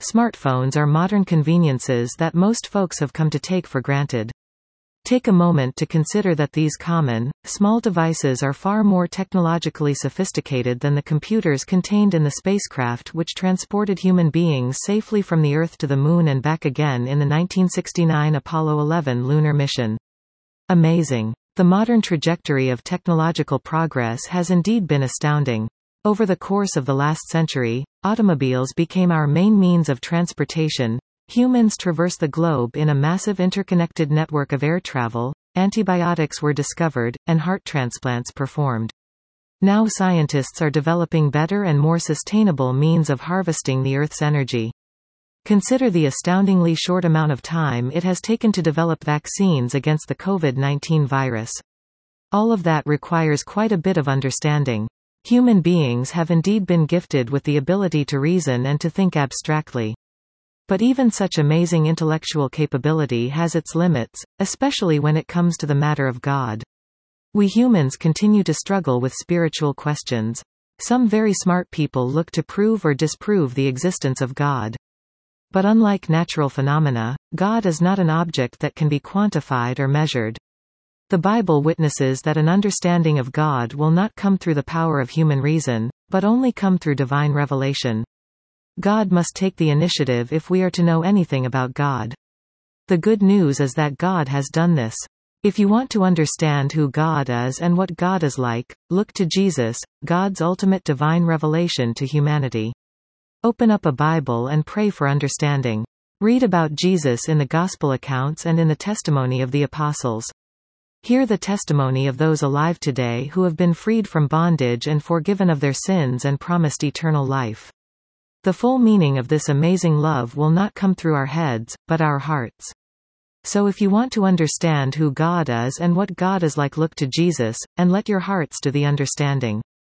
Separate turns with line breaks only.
Smartphones are modern conveniences that most folks have come to take for granted. Take a moment to consider that these common, small devices are far more technologically sophisticated than the computers contained in the spacecraft which transported human beings safely from the Earth to the Moon and back again in the 1969 Apollo 11 lunar mission. Amazing. The modern trajectory of technological progress has indeed been astounding. Over the course of the last century, automobiles became our main means of transportation. Humans traverse the globe in a massive interconnected network of air travel, antibiotics were discovered, and heart transplants performed. Now scientists are developing better and more sustainable means of harvesting the Earth's energy. Consider the astoundingly short amount of time it has taken to develop vaccines against the COVID-19 virus. All of that requires quite a bit of understanding. Human beings have indeed been gifted with the ability to reason and to think abstractly. But even such amazing intellectual capability has its limits, especially when it comes to the matter of God. We humans continue to struggle with spiritual questions. Some very smart people look to prove or disprove the existence of God. But unlike natural phenomena, God is not an object that can be quantified or measured. The Bible witnesses that an understanding of God will not come through the power of human reason, but only come through divine revelation. God must take the initiative if we are to know anything about God. The good news is that God has done this. If you want to understand who God is and what God is like, look to Jesus, God's ultimate divine revelation to humanity. Open up a Bible and pray for understanding. Read about Jesus in the Gospel accounts and in the testimony of the apostles. Hear the testimony of those alive today who have been freed from bondage and forgiven of their sins and promised eternal life. The full meaning of this amazing love will not come through our heads, but our hearts. So if you want to understand who God is and what God is like, look to Jesus, and let your hearts do the understanding.